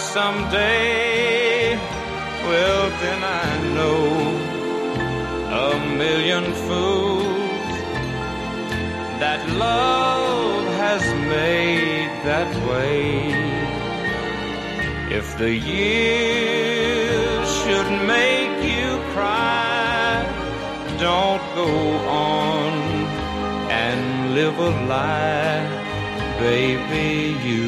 someday, well then I know a million fools that love has made that way. If the years should make you cry, don't go on and live a lie, baby, you